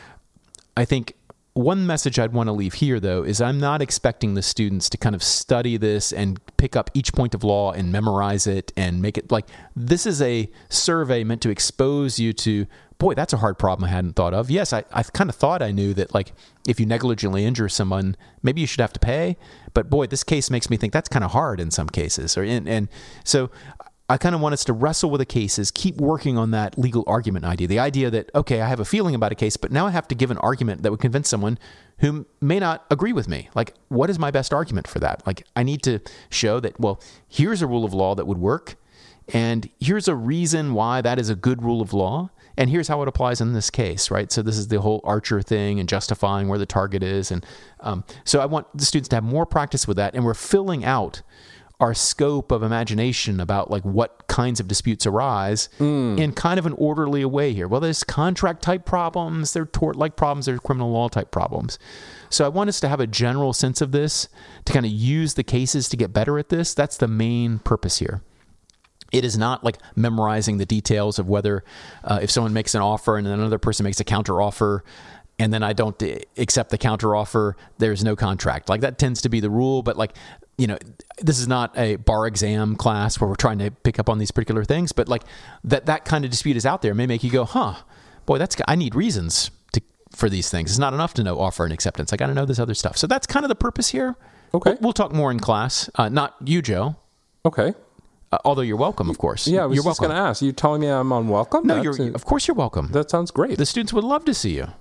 I think one message I'd want to leave here, though, is I'm not expecting the students to kind of study this and pick up each point of law and memorize it and make it like this is a survey meant to expose you to, boy, that's a hard problem I hadn't thought of. Yes, I, I kind of thought I knew that, like, if you negligently injure someone, maybe you should have to pay. But, boy, this case makes me think that's kind of hard in some cases. Or in, And so I kind of want us to wrestle with the cases, keep working on that legal argument idea. The idea that, okay, I have a feeling about a case, but now I have to give an argument that would convince someone who may not agree with me. Like, what is my best argument for that? Like, I need to show that, well, here's a rule of law that would work, and here's a reason why that is a good rule of law, and here's how it applies in this case, right? So this is the whole Archer thing and justifying where the target is. And um, so I want the students to have more practice with that, and we're filling out our scope of imagination about like what kinds of disputes arise mm. in kind of an orderly way here. Well, there's contract type problems, there are tort like problems, there's criminal law type problems. So I want us to have a general sense of this, to kind of use the cases to get better at this. That's the main purpose here. It is not like memorizing the details of whether uh, if someone makes an offer and then another person makes a counter offer, and then I don't accept the counter offer, there's no contract. Like that tends to be the rule, but like, you know, this is not a bar exam class where we're trying to pick up on these particular things, but like that, that kind of dispute is out there. It may make you go, huh, boy, that's, I need reasons to, for these things. It's not enough to know offer and acceptance. I got to know this other stuff. So that's kind of the purpose here. Okay. We'll, we'll talk more in class. Uh, not you, Joe. Okay. Uh, although you're welcome, of course. Yeah, I was you're just going to ask. Are you telling me I'm unwelcome? No, you're, a, of course you're welcome. That sounds great. The students would love to see you.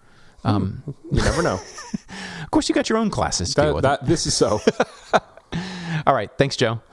Um, hmm. You never know. Of course, you got your own classes to that, deal with. That, this is so. All right. Thanks, Joe.